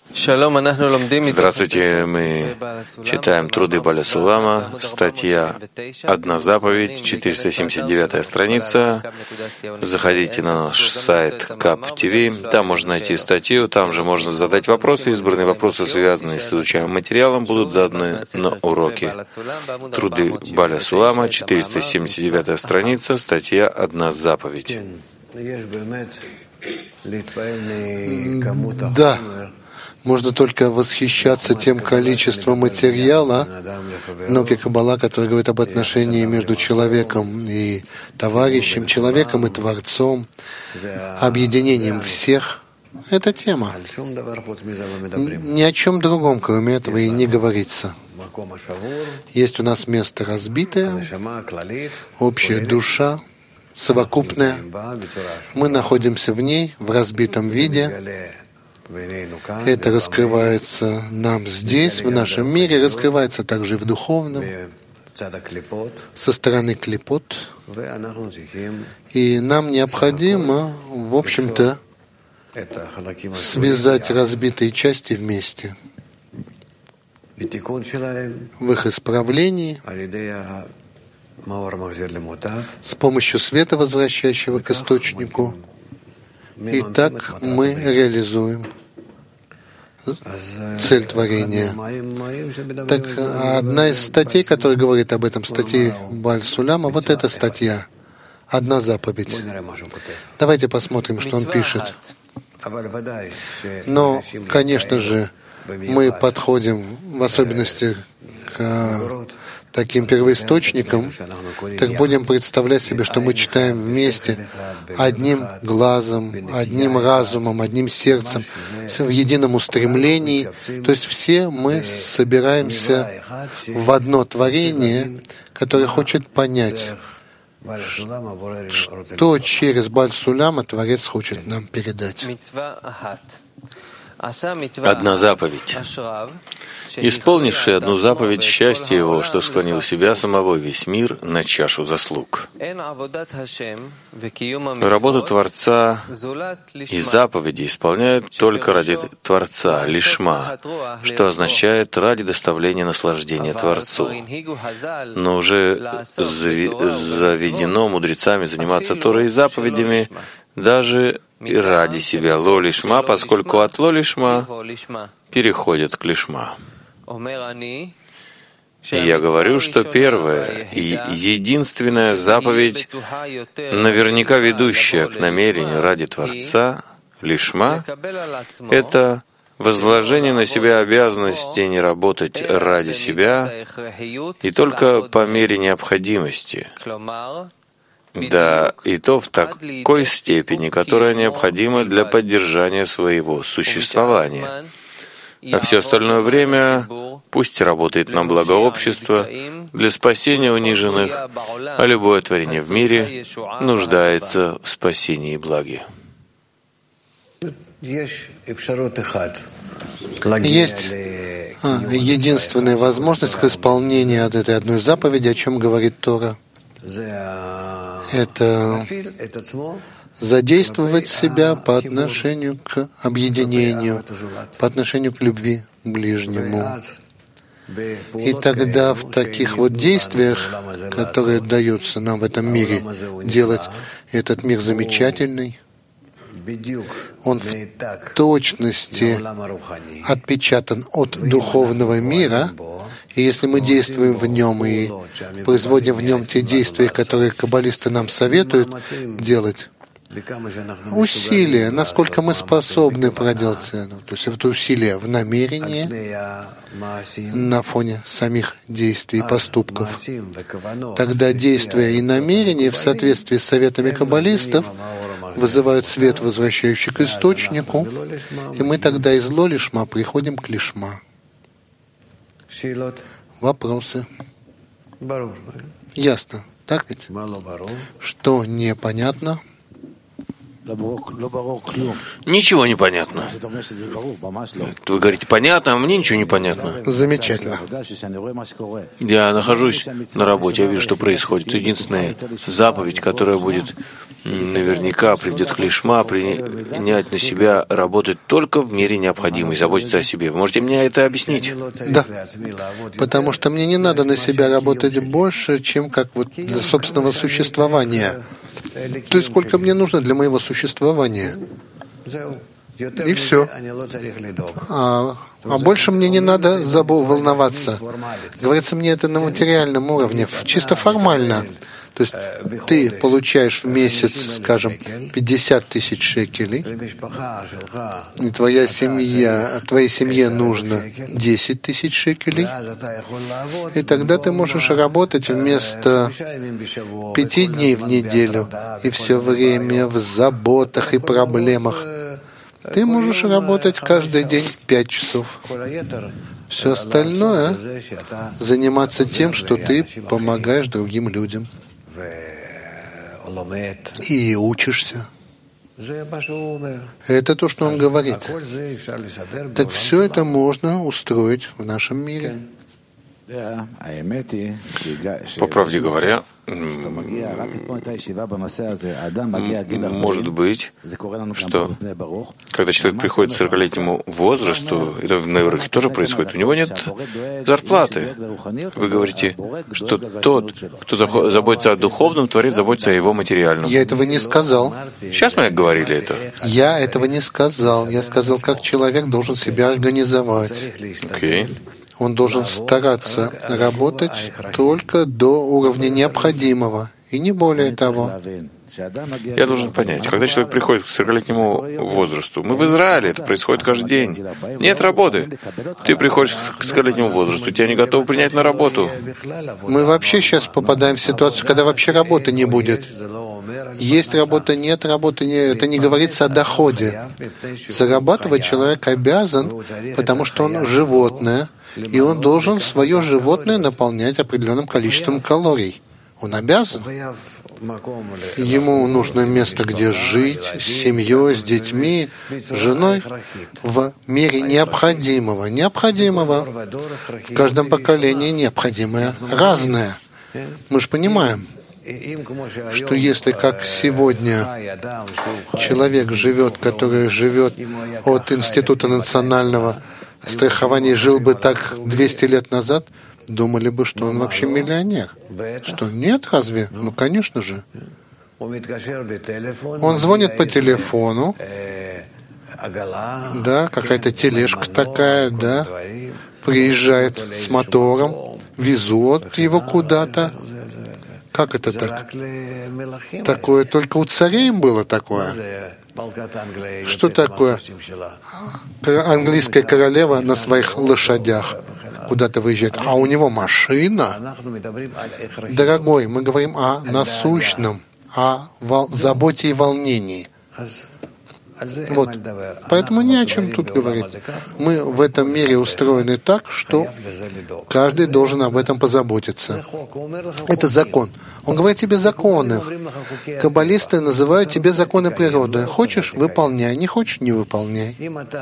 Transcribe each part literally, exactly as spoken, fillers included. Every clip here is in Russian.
Здравствуйте, мы читаем труды Баля Сулама, статья «Одна заповедь», четыреста семьдесят девятая страница. Заходите на наш сайт кап точка ти ви, там можно найти статью, там же можно задать вопросы. Избранные вопросы, связанные с изучаемым материалом, будут заданы на уроке. Труды Баля Сулама, четыреста семьдесят девятая страница, статья «Одна заповедь». Да. Можно только восхищаться тем количеством материала, науки Каббала, который говорит об отношении между человеком и товарищем, человеком и Творцом, объединением всех. Это тема. Ни о чем другом, кроме этого, и не говорится. Есть у нас место разбитое, общая душа, совокупная. Мы находимся в ней в разбитом виде. Это раскрывается нам здесь, в нашем мире, раскрывается также и в духовном, со стороны клипот. И нам необходимо, в общем-то, связать разбитые части вместе. В их исправлении, с помощью света, возвращающего к источнику. И так мы реализуем цель творения. Так одна из статей, которая говорит об этом, статьи Баль Сулама, вот эта статья «Одна заповедь». Давайте посмотрим, что он пишет. Но, конечно же, мы подходим в особенности к таким первоисточником, так будем представлять себе, что мы читаем вместе, одним глазом, одним разумом, одним сердцем, в едином устремлении. То есть все мы собираемся в одно творение, которое хочет понять, что через Баль Сулама Творец хочет нам передать. Одна заповедь. Исполнивший одну заповедь, счастье его, что склонил себя самого весь мир на чашу заслуг. Работу Творца и заповеди исполняют только ради Творца, лишма, что означает ради доставления наслаждения Творцу. Но уже заведено мудрецами заниматься Торой и заповедями даже и ради себя ло-лишма, поскольку от ло-лишма переходят к лишма. И я говорю, что первая и единственная заповедь, наверняка ведущая к намерению ради Творца, лишма, это возложение на себя обязанности не работать ради себя и только по мере необходимости. Да, и то в такой степени, которая необходима для поддержания своего существования. А все остальное время пусть работает на благо общества, для спасения униженных, а любое творение в мире нуждается в спасении и благе. Есть а, единственная возможность к исполнению от этой одной заповеди, о чем говорит Тора. Это задействовать себя по отношению к объединению, по отношению к любви к ближнему. И тогда в таких вот действиях, которые даются нам в этом мире, делать этот мир замечательный, он в точности отпечатан от духовного мира, и если мы действуем в нем и производим в нем те действия, которые каббалисты нам советуют делать, усилия, насколько мы способны проделать, то есть это усилия в намерении на фоне самих действий и поступков. Тогда действия и намерения в соответствии с советами каббалистов вызывают свет, возвращающий к источнику, и мы тогда из ло-лишма приходим к лишма. Вопросы? Ясно, так ведь? Что непонятно? Ничего не понятно. Вы говорите, понятно, а мне ничего не понятно. Замечательно. Я нахожусь на работе, я вижу, что происходит. Единственная заповедь, которая будет наверняка придет к лишма принять на себя работать только в мере необходимой, заботиться о себе. Вы можете мне это объяснить? Да, потому что мне не надо на себя работать больше, чем как вот для собственного существования. То есть сколько мне нужно для моего существования. И все. А, а больше мне не надо забыл волноваться. Говорится мне это на материальном уровне, чисто формально. То есть ты получаешь в месяц, скажем, пятьдесят тысяч шекелей, и твоя семья, твоей семье нужно десять тысяч шекелей, и тогда ты можешь работать вместо пяти дней в неделю и все время в заботах и проблемах. Ты можешь работать каждый день пять часов. Все остальное — заниматься тем, что ты помогаешь другим людям. И учишься. Это то, что он говорит. Так все это можно устроить в нашем мире. По правде говоря, может быть, что когда человек приходит к сорокалетнему возрасту, это в Неврахе тоже происходит, у него нет зарплаты. Вы говорите, что тот, кто заботится о духовном, Творец заботится о его материальном. Я этого не сказал. Сейчас мы говорили это. Я этого не сказал. Я сказал, как человек должен себя организовать. Окей. Okay. Он должен стараться работать только до уровня необходимого, и не более того. Я должен понять, когда человек приходит к сорокалетнему возрасту, мы в Израиле, это происходит каждый день. Нет работы. Ты приходишь к сорокалетнему возрасту, тебя не готовы принять на работу. Мы вообще сейчас попадаем в ситуацию, когда вообще работы не будет. Есть работа, нет работы, не, это не говорится о доходе. Зарабатывать человек обязан, потому что он животное, и он должен свое животное наполнять определенным количеством калорий. Он обязан. Ему нужно место, где жить, с семьей, с детьми, с женой, в мере необходимого. Необходимого. В каждом поколении необходимое разное. Мы же понимаем, что если, как сегодня, человек живет, который живет от Института национального страхования, жил бы так двести лет назад, думали бы, что он вообще миллионер. Что, нет, разве? Ну, конечно же. Он звонит по телефону, да, какая-то тележка такая, да, приезжает с мотором, везут его куда-то. Как это так? Такое только у царей было такое. Что такое? Английская королева на своих лошадях куда-то выезжает, а у него машина. Дорогой, мы говорим о насущном, о вол- заботе и волнении. Вот. Поэтому не о чем тут говорить. Мы в этом мире устроены так, что каждый должен об этом позаботиться. Это закон. Он говорит тебе законы. Каббалисты называют тебе законы природы. Хочешь — выполняй, не хочешь — не выполняй.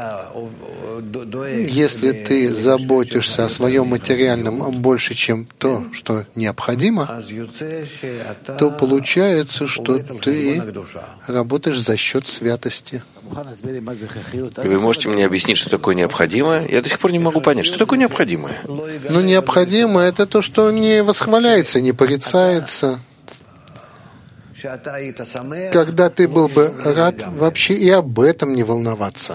Если ты заботишься о своем материальном больше, чем то, что необходимо, то получается, что ты работаешь за счет святости. И вы можете мне объяснить, что такое необходимое? Я до сих пор не могу понять, что такое необходимое. Ну, необходимое — это то, что не восхваляется, не порицается. Когда ты был бы рад вообще и об этом не волноваться.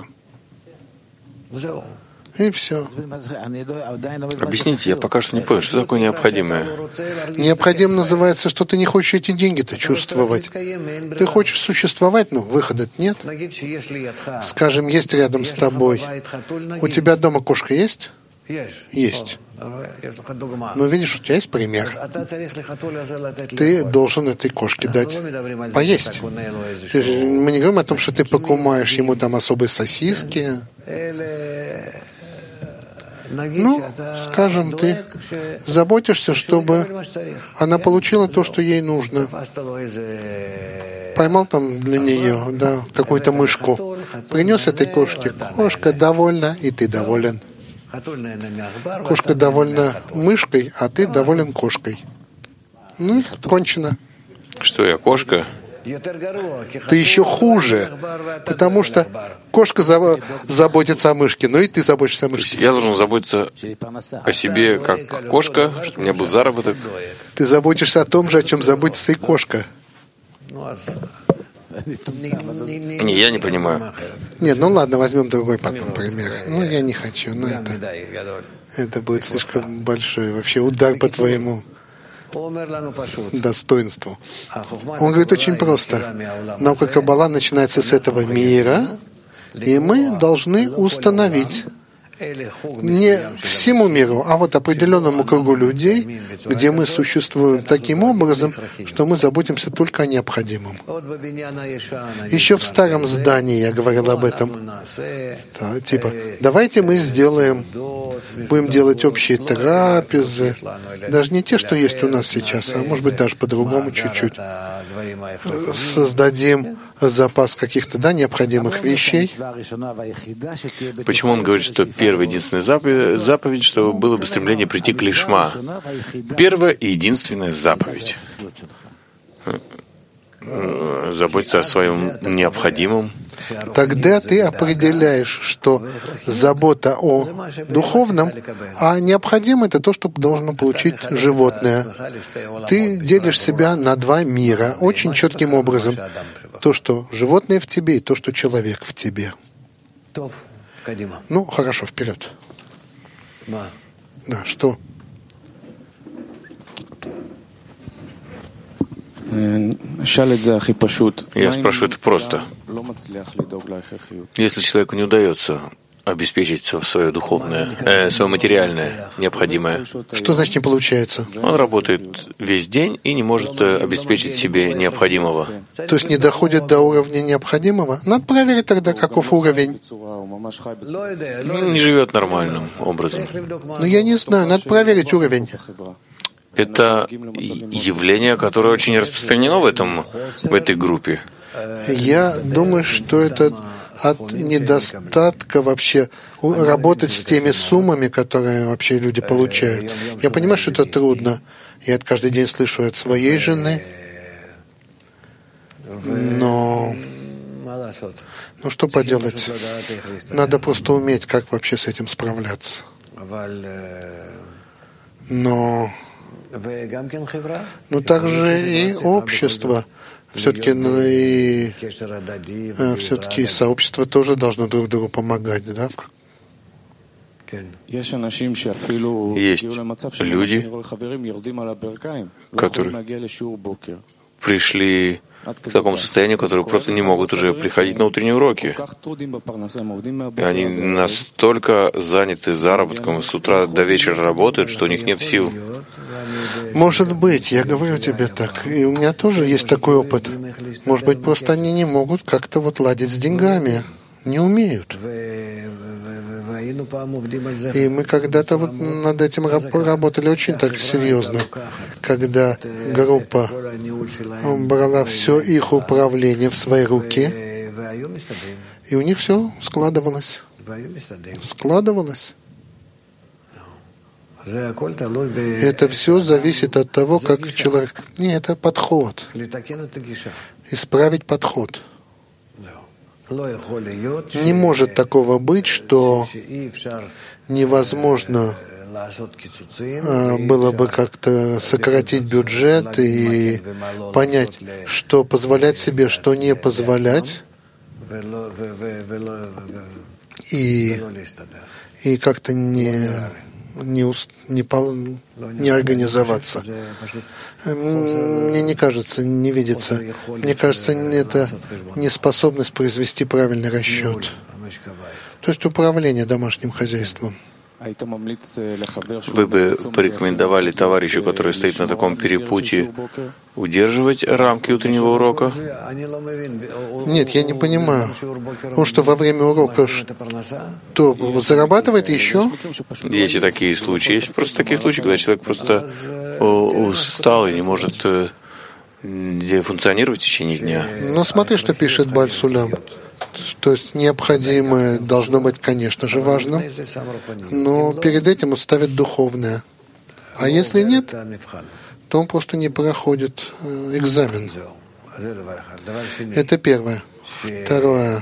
И все. Объясните, я пока что не понял, что такое необходимое. Необходимо называется, что ты не хочешь эти деньги-то чувствовать. Ты хочешь существовать, но выхода нет. Скажем, есть рядом с тобой. У тебя дома кошка есть? Есть. Ну, видишь, у тебя есть пример. Ты должен этой кошке дать поесть. Ты, мы не говорим о том, что ты покупаешь ему там особые сосиски. Ну, скажем, ты заботишься, чтобы она получила то, что ей нужно. Поймал там для нее, да, какую-то мышку. Принес этой кошке. Кошка довольна, и ты доволен. Кошка довольна мышкой, а ты доволен кошкой. Ну, кончено. Что я, кошка? Ты еще хуже, потому что кошка заботится о мышке, но и ты заботишься о мышке. Я должен заботиться о себе как кошка, чтобы у меня был заработок. Ты заботишься о том же, о чем заботится и кошка. Не, я не понимаю. Нет, ну ладно, возьмем другой потом пример. Ну, я не хочу, но это, это будет слишком большой вообще удар по твоему достоинству. Он говорит очень просто. Наука Каббала начинается с этого мира, и мы должны установить не всему миру, а вот определенному кругу людей, где мы существуем таким образом, что мы заботимся только о необходимом. Еще в старом здании я говорил об этом. Да, типа, давайте мы сделаем, будем делать общие трапезы, даже не те, что есть у нас сейчас, а может быть даже по-другому чуть-чуть. Создадим запас каких-то, да, необходимых вещей. Почему он говорит, что первая единственная заповедь, заповедь, что было бы стремление прийти к лишма? Первая и единственная заповедь. Заботиться о своем необходимом. Тогда ты определяешь, что забота о духовном, а необходимое — это то, что должно получить животное. Ты делишь себя на два мира очень четким образом. То, что животное в тебе, и то, что человек в тебе. Ну, хорошо, вперед. Да, что? Я спрошу это просто. Если человеку не удается обеспечить свое духовное, э, свое материальное необходимое, что значит не получается? Он работает весь день и не может обеспечить себе необходимого. То есть не доходит до уровня необходимого? Надо проверить тогда, каков уровень. Не живет нормальным образом. Но я не знаю, надо проверить уровень. Это явление, которое очень распространено в этом, в этой группе. Я думаю, что это от недостатка вообще работать с теми суммами, которые вообще люди получают. Я понимаю, что это трудно. Я это каждый день слышу от своей жены. Но ну что поделать? Надо просто уметь, как вообще с этим справляться. Но но также и общество. Все-таки, ну и все-таки сообщество тоже должно друг другу помогать, да? Есть люди, которые пришли в таком состоянии, которые просто не могут уже приходить на утренние уроки. И они настолько заняты заработком, с утра до вечера работают, что у них нет сил. Может быть, я говорю тебе так. И у меня тоже есть такой опыт. Может быть, просто они не могут как-то вот ладить с деньгами. Не умеют. И мы когда-то вот над этим работали очень так серьезно, когда группа брала все их управление в свои руки, и у них все складывалось. Складывалось. Это все зависит от того, как человек... Не, это подход. Исправить подход. Не может такого быть, что невозможно было бы как-то сократить бюджет и понять, что позволять себе, что не позволять, и, и как-то не, не, не, не организоваться. Мне не кажется, не видится. Мне кажется, это неспособность произвести правильный расчет. То есть управление домашним хозяйством. Вы бы порекомендовали товарищу, который стоит на таком перепутье, удерживать рамки утреннего урока? Нет, я не понимаю. Он что, во время урока что, зарабатывает еще? Есть и такие случаи. Есть просто такие случаи, когда человек просто устал и не может функционировать в течение дня. Ну, смотри, что пишет Бааль Сулам. То есть необходимое должно быть, конечно же, важным, но перед этим он ставит духовное. А если нет, то он просто не проходит экзамен. Это первое. Второе.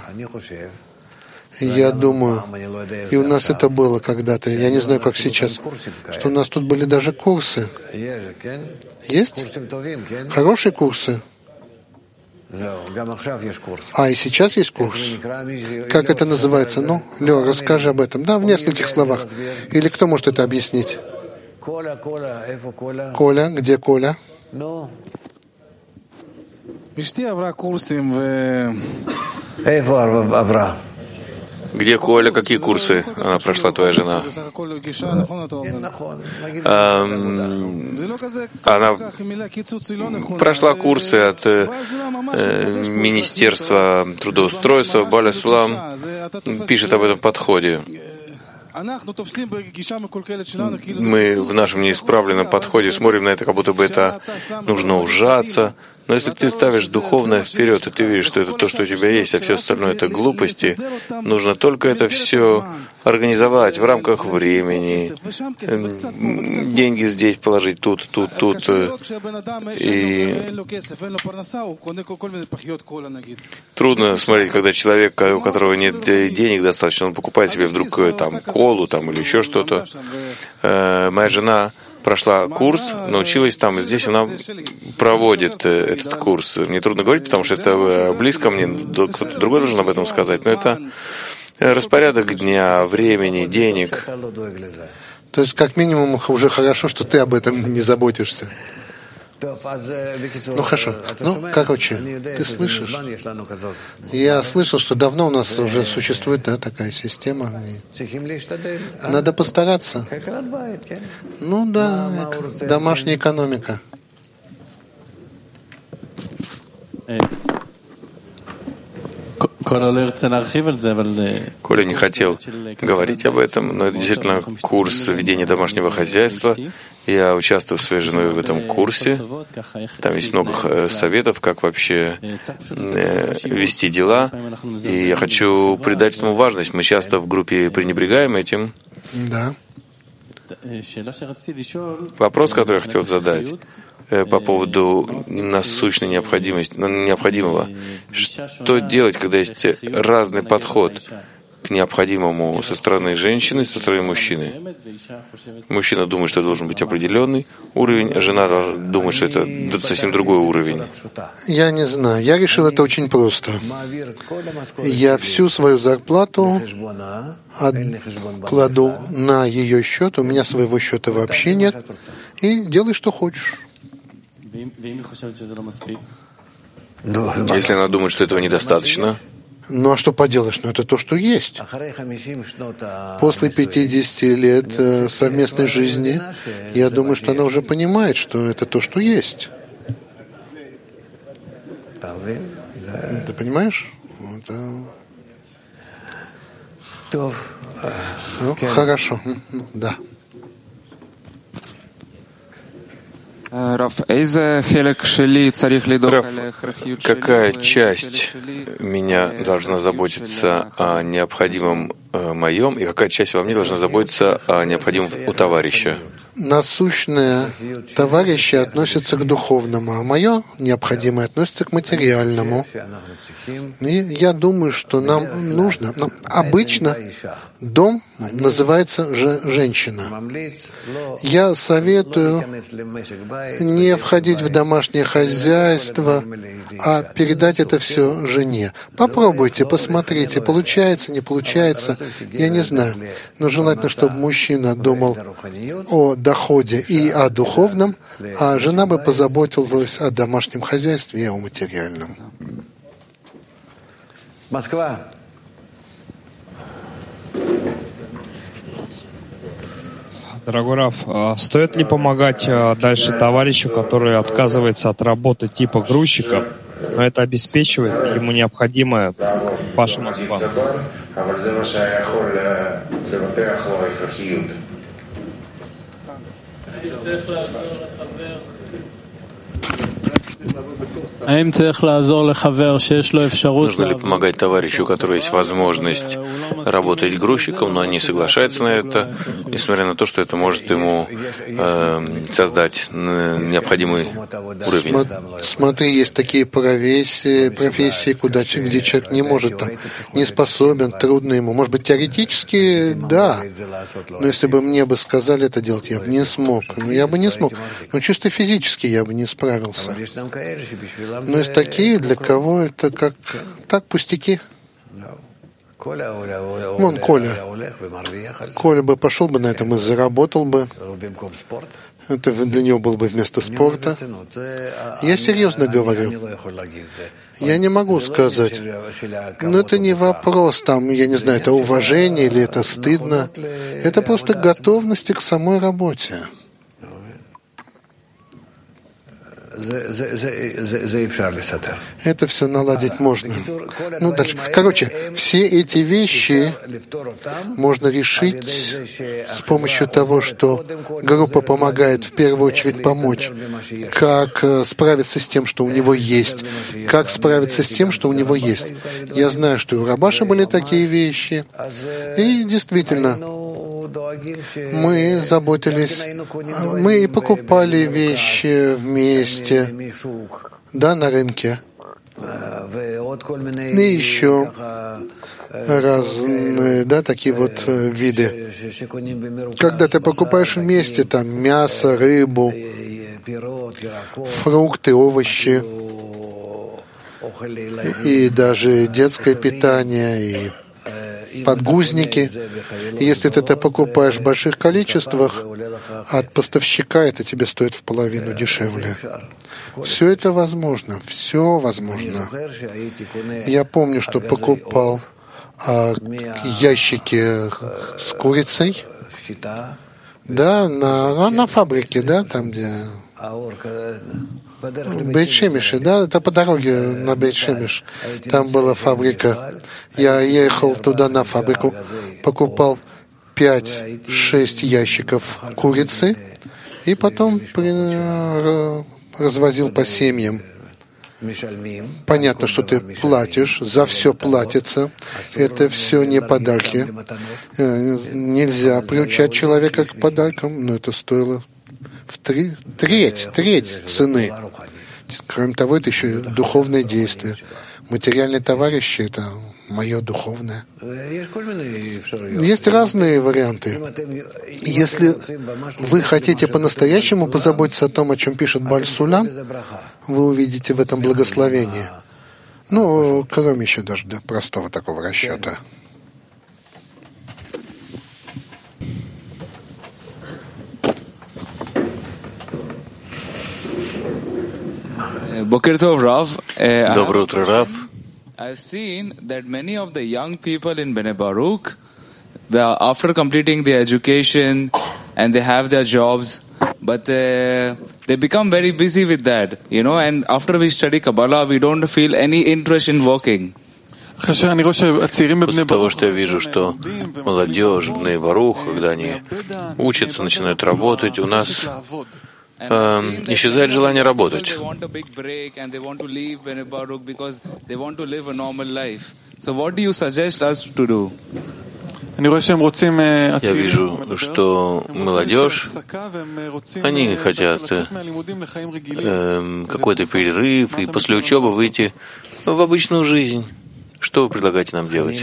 Я думаю, и у нас это было когда-то, я не знаю, как сейчас, что у нас тут были даже курсы. Есть? Хорошие курсы. А, и сейчас есть курс. Как это называется? Ну, Лео, расскажи об этом. Да, в нескольких словах. Или кто может это объяснить? Коля, где Коля? Где Коля? Какие курсы она прошла, твоя жена? Она прошла курсы от э, Министерства трудоустройства. Баля Сулам пишет об этом подходе. Мы в нашем неисправленном подходе смотрим на это, как будто бы это нужно ужаться. Но если ты ставишь духовное вперед, и ты видишь, что это то, что у тебя есть, а все остальное — это глупости, нужно только это все организовать в рамках времени, деньги здесь положить, тут, тут, тут. И трудно смотреть, когда человек, у которого нет денег достаточно, он покупает себе вдруг там колу там, или еще что-то. Моя жена прошла курс, научилась там, и здесь она проводит этот курс. Мне трудно говорить, потому что это близко мне, кто-то другой должен об этом сказать, но это распорядок дня, времени, денег. То есть, как минимум, уже хорошо, что ты об этом не заботишься. Ну хорошо. Ну, короче, ты слышишь? Я слышал, что давно у нас уже существует, да, такая система. Надо постараться. Ну да, домашняя экономика. Коля не хотел говорить об этом, но это действительно курс ведения домашнего хозяйства. Я участвую с своей женой в этом курсе. Там есть много советов, как вообще вести дела. И я хочу придать этому важность. Мы часто в группе пренебрегаем этим. Да. Вопрос, который я хотел задать по поводу насущной необходимости, необходимого. Что делать, когда есть разный подход к необходимому со стороны женщины, со стороны мужчины? Мужчина думает, что должен быть определенный уровень, а жена думает, что это совсем другой уровень. Я не знаю. Я решил это очень просто. Я всю свою зарплату кладу на ее счет, у меня своего счета вообще нет, и делай, что хочешь. Если она думает, что этого недостаточно. Ну а что поделаешь? Ну это то, что есть. После пятидесяти лет совместной жизни, я думаю, что она уже понимает, что это то, что есть. Ты понимаешь? Это... Ну, хорошо. Да. Раф, какая часть меня должна заботиться о необходимом моем, и какая часть во мне должна заботиться о необходимом у товарища? Насущное товарища относится к духовному, а мое необходимое относится к материальному. И я думаю, что нам нужно... Ну, обычно дом называется же женщина. Я советую не входить в домашнее хозяйство, а передать это все жене. Попробуйте, посмотрите, получается, не получается, я не знаю. Но желательно, чтобы мужчина думал о доходе и о духовном, а жена бы позаботилась о домашнем хозяйстве и о материальном. Москва. Дорогой Раф, стоит ли помогать дальше товарищу, который отказывается от работы типа грузчика, но это обеспечивает ему необходимое? Паша, Москва. Нужно ли помогать товарищу, у которого есть возможность работать грузчиком, но не соглашается на это, несмотря на то, что это может ему э, создать необходимый уровень? Смотри, есть такие профессии, профессии, куда, где человек не может, там, не способен, трудно ему. Может быть, теоретически, да, но если бы мне бы сказали это делать, я бы не смог. Ну, я бы не смог. Но чисто физически я бы не справился. Но есть такие, для кого это как так пустяки. Вон Коля. Коля бы пошел бы на этом и заработал бы. Это для него было бы вместо спорта. Я серьезно говорю. Я не могу сказать. Но это не вопрос, там, я не знаю, это уважение или это стыдно. Это просто готовность к самой работе. Это все наладить можно. Ну, дальше. Короче, все эти вещи можно решить с помощью того, что группа помогает в первую очередь помочь. Как справиться с тем, что у него есть. Как справиться с тем, что у него есть. Я знаю, что и у Рабаша были такие вещи. И действительно, мы заботились, мы и покупали вещи вместе, да, на рынке. И еще разные, да, такие вот виды. Когда ты покупаешь вместе там мясо, рыбу, фрукты, овощи, и даже детское питание, и подгузники. Если ты это покупаешь в больших количествах, от поставщика это тебе стоит в половину дешевле. Все это возможно, все возможно. Я помню, что покупал а, ящики с курицей, да, на, на фабрике, да, там где... В Бейт-Шемеше, да, это по дороге на Бейт-Шемеш. Там была фабрика. Я ехал туда на фабрику, покупал пять-шесть ящиков курицы и потом при... развозил по семьям. Понятно, что ты платишь, за все платится. Это все не подарки. Нельзя приучать человека к подаркам, но это стоило в три, треть, треть цены. Кроме того, это еще и духовное действие. Материальные товарищи — это мое духовное. Есть разные варианты. Если вы хотите по-настоящему позаботиться о том, о чем пишет Бааль Сулам, вы увидите в этом благословение. Ну, кроме еще даже да, простого такого расчета. Доброе утро, Рав. I've seen that many of the young people in Bnei Baruch, after completing their education and they have their jobs, but uh, they become very busy with that, you know, and after we study Kabbalah, we don't feel any interest in working. После того, что я вижу, что молодежь в Бней Барух, когда они учатся, начинают работать, у нас Э, исчезает желание работать. Я вижу, что молодежь, они хотят э, какой-то перерыв и после учебы выйти в обычную жизнь. Что вы предлагаете нам делать?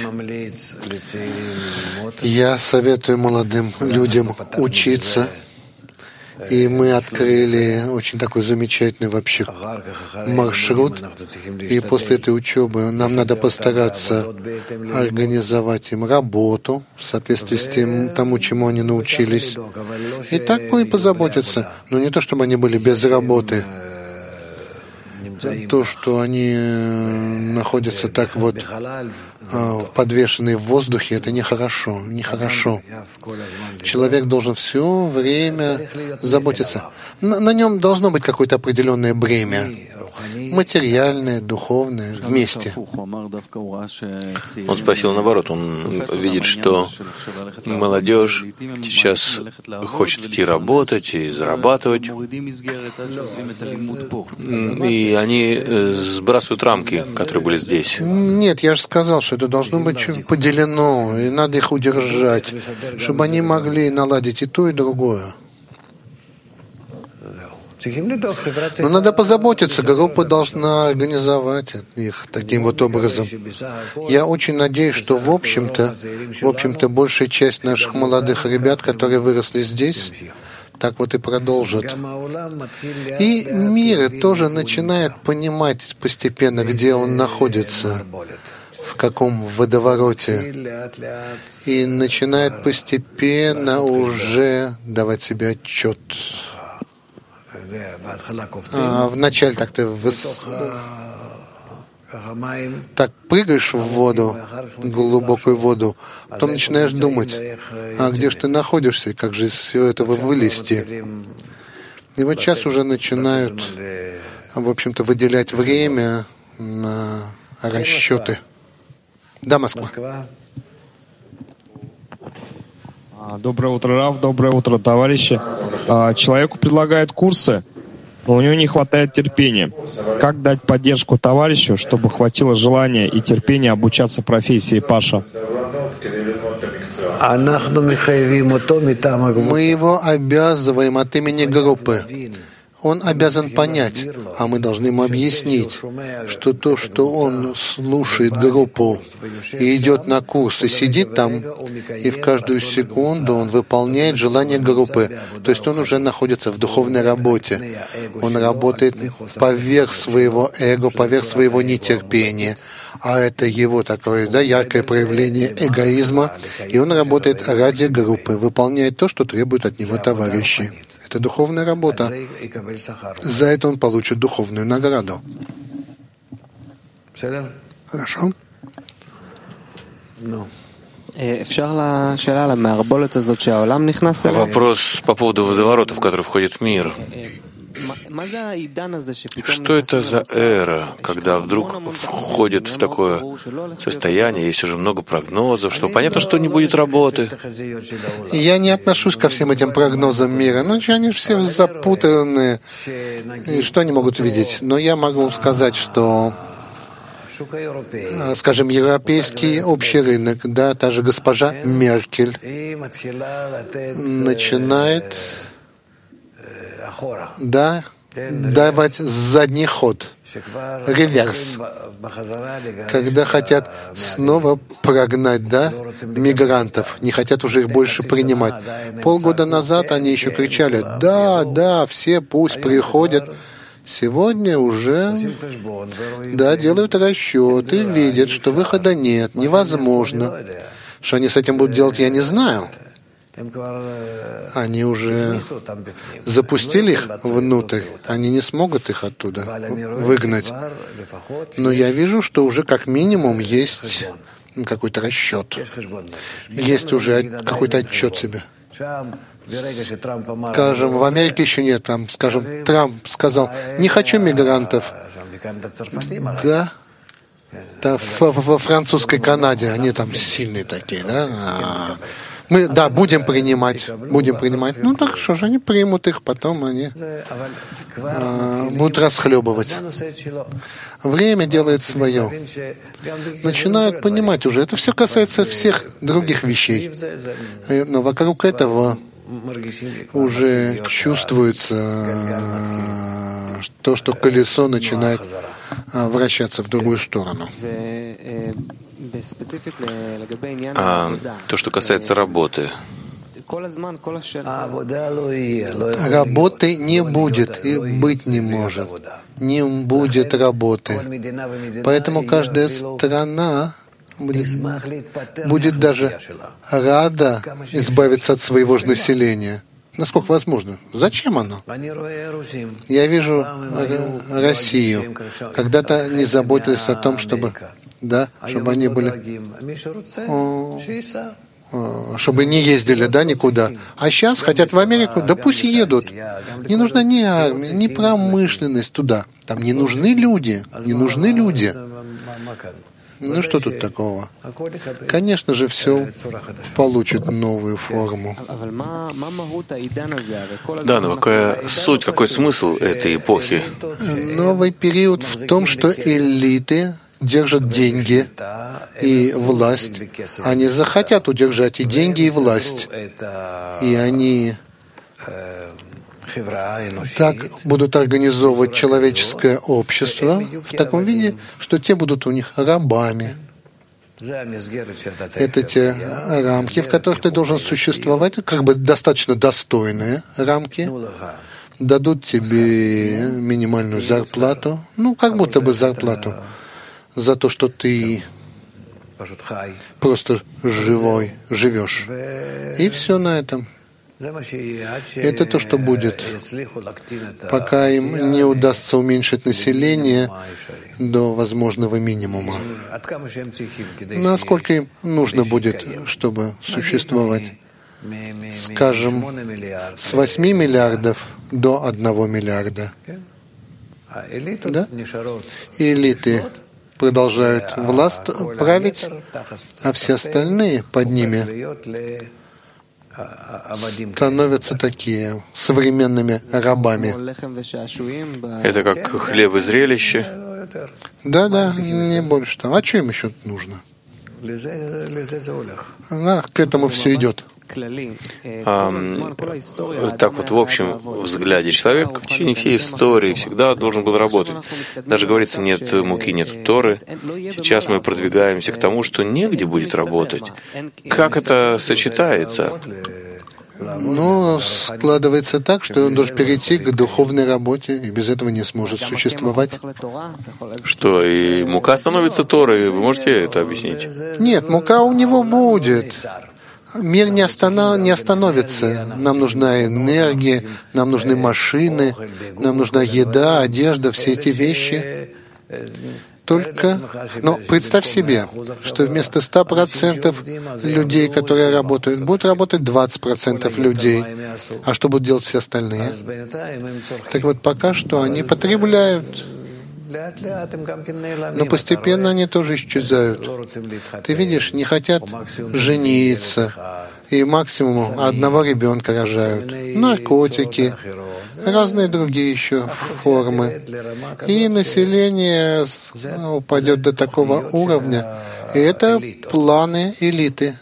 Я советую молодым людям учиться. И мы открыли очень такой замечательный вообще маршрут. И после этой учебы нам надо постараться организовать им работу в соответствии с тем, тому, чему они научились. И так мы и позаботиться. Но не то, чтобы они были без работы. То, что они находятся так вот подвешенные в воздухе, это нехорошо, нехорошо. Человек должен все время заботиться. На, на нем должно быть какое-то определенное бремя. Материальное, духовное, вместе. Он спросил наоборот, он видит, что молодежь сейчас хочет идти работать и зарабатывать, и они сбрасывают рамки, которые были здесь. Нет, я же сказал, что это должно быть поделено, и надо их удержать, чтобы они могли наладить и то, и другое. Но надо позаботиться, группа должна организовать их таким вот образом. Я очень надеюсь, что в общем-то, в общем-то, большая часть наших молодых ребят, которые выросли здесь, так вот и продолжат. И мир тоже начинает понимать постепенно, где он находится, в каком водовороте, и начинает постепенно уже давать себе отчет. А вначале так ты выс... так прыгаешь в воду, в глубокую воду, потом начинаешь думать, а где же ты находишься, как же из всего этого вылезти. И вот сейчас уже начинают, в общем-то, выделять время на расчеты. Да, Москва. Доброе утро, Рав, доброе утро, товарищи. Человеку предлагают курсы, но у него не хватает терпения. Как дать поддержку товарищу, чтобы хватило желания и терпения обучаться профессии Паша? Мы его обязываем от имени группы. Он обязан понять, а мы должны ему объяснить, что то, что он слушает группу и идет на курс, и сидит там, и в каждую секунду он выполняет желание группы. То есть он уже находится в духовной работе. Он работает поверх своего эго, поверх своего нетерпения. А это его такое, да, яркое проявление эгоизма. И он работает ради группы, выполняет то, что требуют от него товарищи. Это духовная работа. За это он получит духовную награду. Хорошо? Вопрос по поводу водоворотов, в который входит мир. Что это за эра, когда вдруг входит в такое состояние, есть уже много прогнозов, что понятно, что не будет работы? Я не отношусь ко всем этим прогнозам мира. Ну, они все запутанные. И что они могут видеть? Но я могу сказать, что, скажем, европейский общий рынок, да, та же госпожа Меркель начинает, да, давать задний ход, реверс, когда хотят снова прогнать, да, мигрантов, не хотят уже их больше принимать. Полгода назад они еще кричали: да, да, все пусть приходят. Сегодня уже, да, делают расчеты, видят, что выхода нет, невозможно. Что они с этим будут делать, я не знаю. Они уже запустили их внутрь, они не смогут их оттуда выгнать. Но я вижу, что уже как минимум есть какой-то расчет. Есть уже какой-то отчет себе. Скажем, в Америке еще нет, там, скажем, Трамп сказал: не хочу мигрантов. Да. Да, во французской Канаде они там сильные такие, да. Мы, да, будем принимать, будем принимать. Ну так что же, они примут их, потом они а, будут расхлебывать. Время делает свое. Начинают понимать уже. Это все касается всех других вещей. Но вокруг этого уже чувствуется то, что колесо начинает вращаться в другую сторону. А то, что касается работы. Работы не будет и быть не может. Не будет работы. Поэтому каждая страна будет, будет даже рада избавиться от своего же населения. Насколько возможно. Зачем оно? Я вижу Россию. Когда-то не заботились о том, чтобы, да, чтобы они были... О, чтобы не ездили, да, никуда. А сейчас хотят в Америку, да пусть едут. Не нужна ни армия, ни промышленность туда. Там не нужны люди, не нужны люди. Ну что тут такого? Конечно же, все получит новую форму. Да, но какая суть, какой смысл этой эпохи? Новый период в том, что элиты держат деньги и власть. Они захотят удержать и деньги, и власть. И они так будут организовывать человеческое общество в таком виде, что те будут у них рабами. Это те рамки, в которых ты должен существовать, как бы достаточно достойные рамки. Дадут тебе минимальную зарплату, ну, как будто бы зарплату, за то, что ты просто живой, живешь. И все на этом. Это то, что будет, пока им не удастся уменьшить население до возможного минимума. Насколько им нужно будет, чтобы существовать? Скажем, с восьми миллиардов до одного миллиарда. Да? Элиты продолжают власть править, а все остальные под ними становятся такие современными рабами. Это как хлеб и зрелище. Да-да, не больше того. А что им еще нужно? А, к этому все идет. А, так вот, в общем взгляде, человек в течение всей истории всегда должен был работать. Даже говорится, нет муки, нет Торы. Сейчас мы продвигаемся к тому, что негде будет работать. Как это сочетается? Ну, складывается так, что он должен перейти к духовной работе, и без этого не сможет существовать. Что, и мука становится Торой? Вы можете это объяснить? Нет, мука у него будет. Мир не, останов... не остановится. Нам нужна энергия, нам нужны машины, нам нужна еда, одежда, все эти вещи. Только, но представь себе, что вместо ста процентов людей, которые работают, будут работать двадцать процентов людей. А что будут делать все остальные? Так вот, пока что они потребляют. Но постепенно они тоже исчезают. Ты видишь, не хотят жениться, и максимум одного ребенка рожают. Наркотики, разные другие еще формы. И население упадет до такого уровня. И это планы элиты.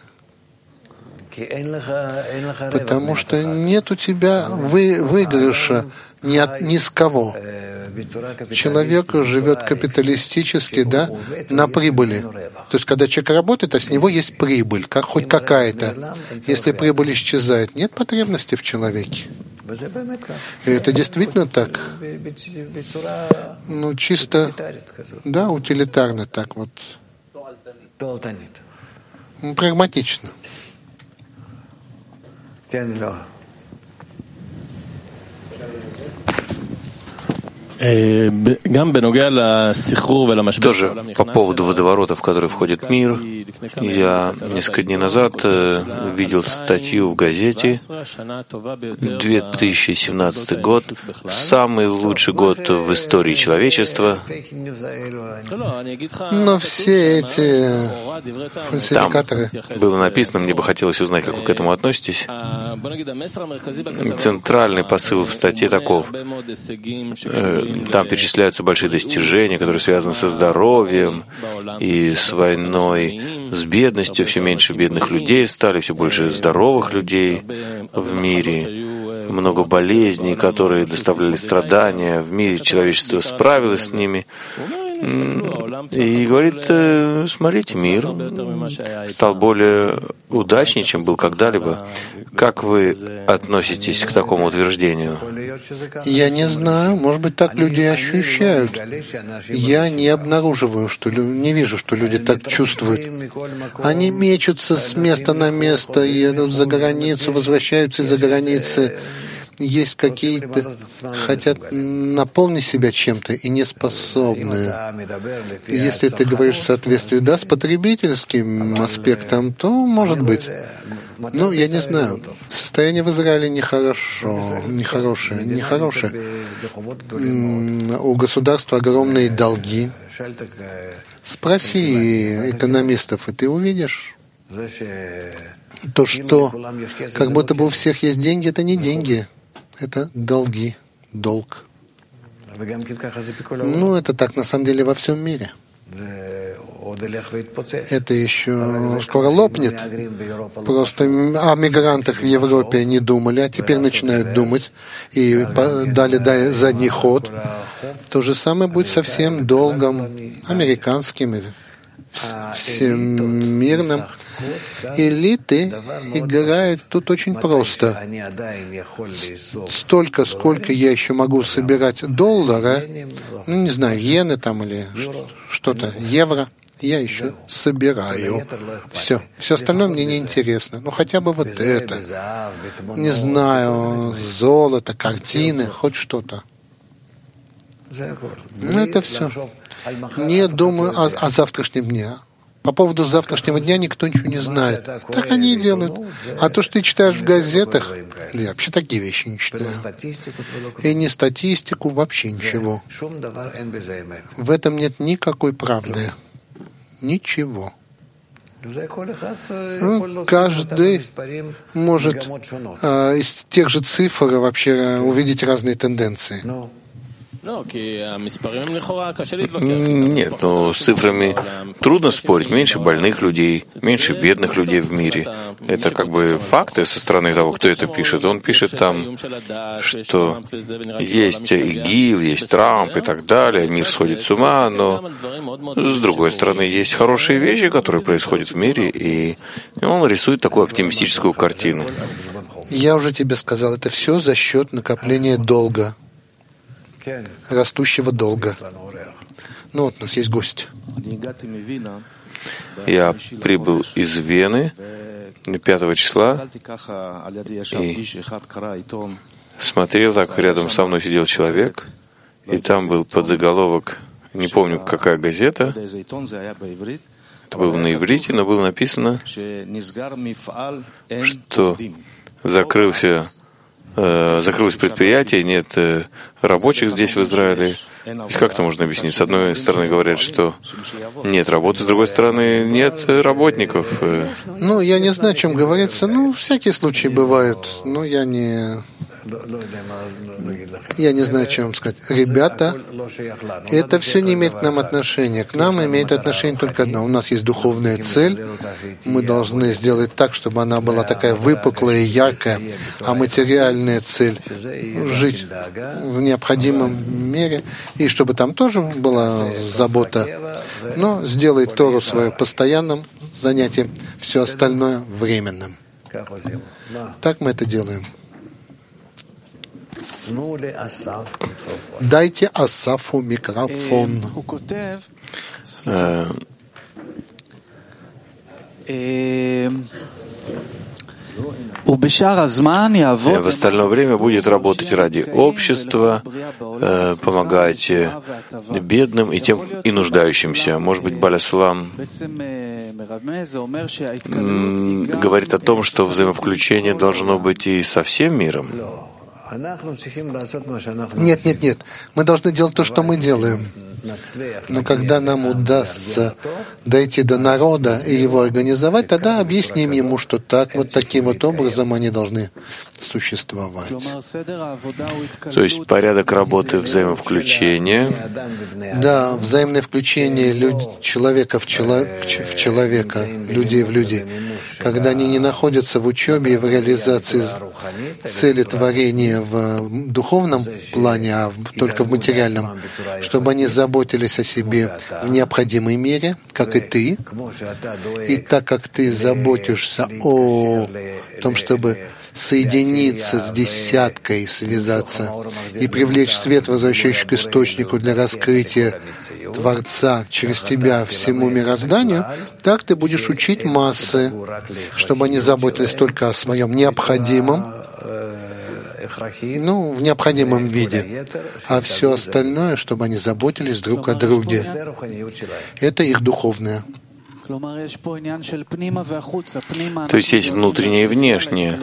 Потому что нет у тебя вы, выигрыша ни, от, ни с кого. Человек живет капиталистически, да, на прибыли. То есть, когда человек работает, а с него есть прибыль, как, хоть какая-то. Если прибыль исчезает, нет потребности в человеке. И это действительно так. Ну, чисто, да, утилитарно так вот. Ну, прагматично. Тоже по поводу водоворота, в который входит мир, я несколько дней назад видел статью в газете. две тысячи семнадцатый год — самый лучший год в истории человечества. Но все эти фальсификаторы... Там было написано, мне бы хотелось узнать, как вы к этому относитесь. Центральный посыл в статье таков. Там перечисляются большие достижения, которые связаны со здоровьем и с войной, с бедностью. Все меньше бедных людей стали, все больше здоровых людей в мире. Много болезней, которые доставляли страдания в мире. Человечество справилось с ними. И говорит, смотрите, мир стал более удачнее, чем был когда-либо. Как вы относитесь к такому утверждению? Я не знаю, может быть, так люди ощущают. Я не обнаруживаю, что не вижу, что люди так чувствуют. Они мечутся с места на место, едут за границу, возвращаются из-за границы. есть какие-то, хотят наполнить себя чем-то и не способны. Если ты говоришь в соответствии, да, с потребительским аспектом, то может быть. Ну, я не знаю. Состояние в Израиле нехорошо, нехорошее, нехорошее. У государства огромные долги. Спроси экономистов, и ты увидишь. То, что как будто бы у всех есть деньги, это не деньги, это долги, долг. Ну, это так на самом деле во всем мире. Это еще скоро лопнет. Просто о мигрантах в Европе не думали, а теперь начинают думать и дали задний ход. То же самое будет со всем долгом американским, всемирным. Элиты играют тут очень просто. Столько, сколько я еще могу собирать доллара, ну не знаю, иены там или что-то, евро, я еще собираю. Все. Все остальное мне не интересно. Ну хотя бы вот это. Не знаю, золото, картины, хоть что-то. Ну это все. Не думаю о, о завтрашнем дне. По поводу завтрашнего дня никто ничего не знает. Так они и делают. А то, что ты читаешь в газетах, я вообще такие вещи не читаю. И не статистику, вообще ничего. В этом нет никакой правды. Ничего. Ну, каждый может а, из тех же цифр вообще увидеть разные тенденции. Нет, но с цифрами трудно спорить. Меньше больных людей, меньше бедных людей в мире. Это как бы факты со стороны того, кто это пишет. Он пишет там, что есть ИГИЛ, есть Трамп и так далее, мир сходит с ума, но с другой стороны есть хорошие вещи, которые происходят в мире, и он рисует такую оптимистическую картину. Я уже тебе сказал, это все за счет накопления долга. Растущего долга. Ну вот, у нас есть гость. Я прибыл из Вены пятого числа и смотрел, так рядом со мной сидел человек, и там был подзаголовок, не помню, какая газета, это было на иврите, но было написано, что закрылся закрылось предприятие, нет рабочих здесь, в Израиле. Как это можно объяснить? С одной стороны говорят, что нет работы, с другой стороны нет работников. Ну, я не знаю, о чем говорится. Ну, всякие случаи бывают. Но я не... Я не знаю, что вам сказать. Ребята, это все не имеет к нам отношения. К нам имеет отношение только одно. У нас есть духовная цель. Мы должны сделать так, чтобы она была такая выпуклая и яркая. А материальная цель — жить в необходимом мере. И чтобы там тоже была забота. Но сделать Тору свое постоянным занятием, все остальное временным. Так мы это делаем. Дайте Асафу микрофон. В остальное время будет работать ради общества, э, помогать бедным и тем и нуждающимся. Может быть, Баля Сулам говорит о том, что взаимовключение должно быть и со всем миром. Нет, нет, нет. Мы должны делать то, что мы делаем. Но когда нам удастся дойти до народа и его организовать, тогда объясним ему, что так, вот таким вот образом они должны существовать. То есть порядок работы взаимовключения. Да, взаимное включение люд... человека в, чело... в человека, людей в людей. Когда они не находятся в учебе и в реализации цели творения в духовном плане, а в... только в материальном, чтобы они заботились о себе в необходимой мере, как и ты, и так как ты заботишься о том, чтобы соединиться с десяткой, связаться и привлечь свет, возвращающий к источнику для раскрытия Творца через тебя всему мирозданию, так ты будешь учить массы, чтобы они заботились только о своем необходимом, ну, в необходимом виде, а все остальное, чтобы они заботились друг о друге. Это их духовное. То есть есть внутреннее и внешнее.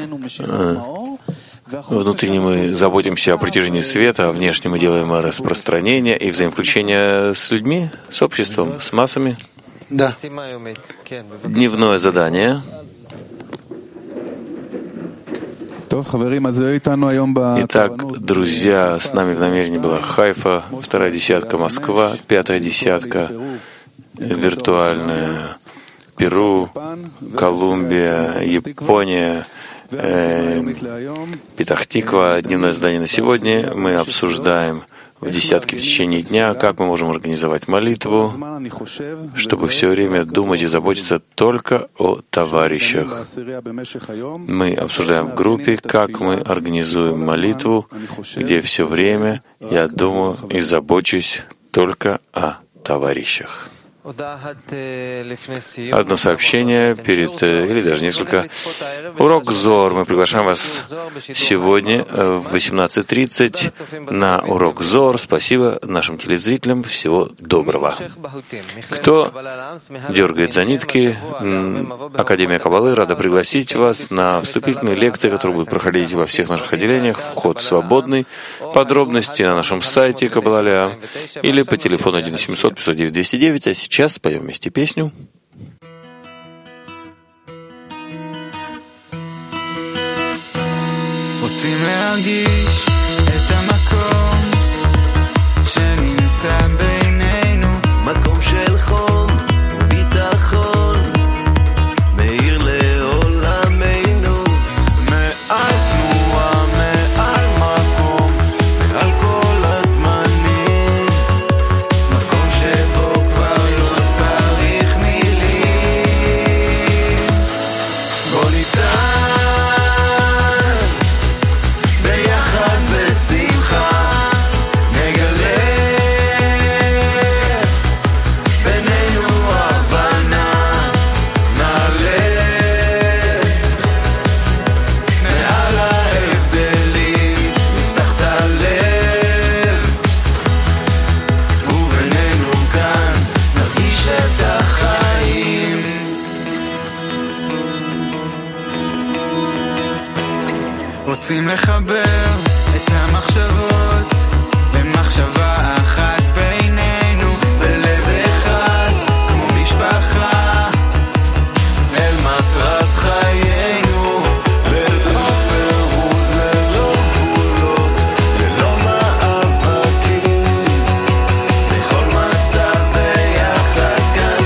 Внутренне мы заботимся о притяжении света, а внешне мы делаем распространение и взаимовключение с людьми, с обществом, с массами. Да. Дневное задание. Итак, друзья, с нами в намерении была Хайфа, вторая десятка Москва, пятая десятка виртуальная Перу, Колумбия, Япония, э, Петах-Тиква. Дневное задание на сегодня. Мы обсуждаем в десятке в течение дня, как мы можем организовать молитву, чтобы все время думать и заботиться только о товарищах. Мы обсуждаем в группе, как мы организуем молитву, где все время я думаю и забочусь только о товарищах. Одно сообщение перед, или даже несколько. Урок Зор. Мы приглашаем вас сегодня в восемнадцать тридцать на урок Зор. Спасибо нашим телезрителям. Всего доброго. Кто дергает за нитки, Академия Каббалы рада пригласить вас на вступительные лекции, которые будут проходить во всех наших отделениях. Вход свободный. Подробности на нашем сайте Каббала или по телефону один семьсот пятьсот девять двести девять. А сейчас споем вместе песню. רוצים להרגיש את המקום שנמצא בינינו, מקום של חום וביטחון מאיר לעולמנו, מעל תנועה, מעל מקום, מעל כל הזמנים, מקום שבו כבר לא צריך מילים. בוא ניצח רוצים לחבר את המחשבות למחשבה אחת בינינו, בלב אחד כמו משפחה אל מטרת חיינו, ללא פירוד, ללא גבולות, ללא מאבקים, בכל מצב ביחד כאן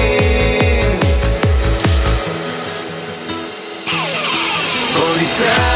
שרים. בוא ניצח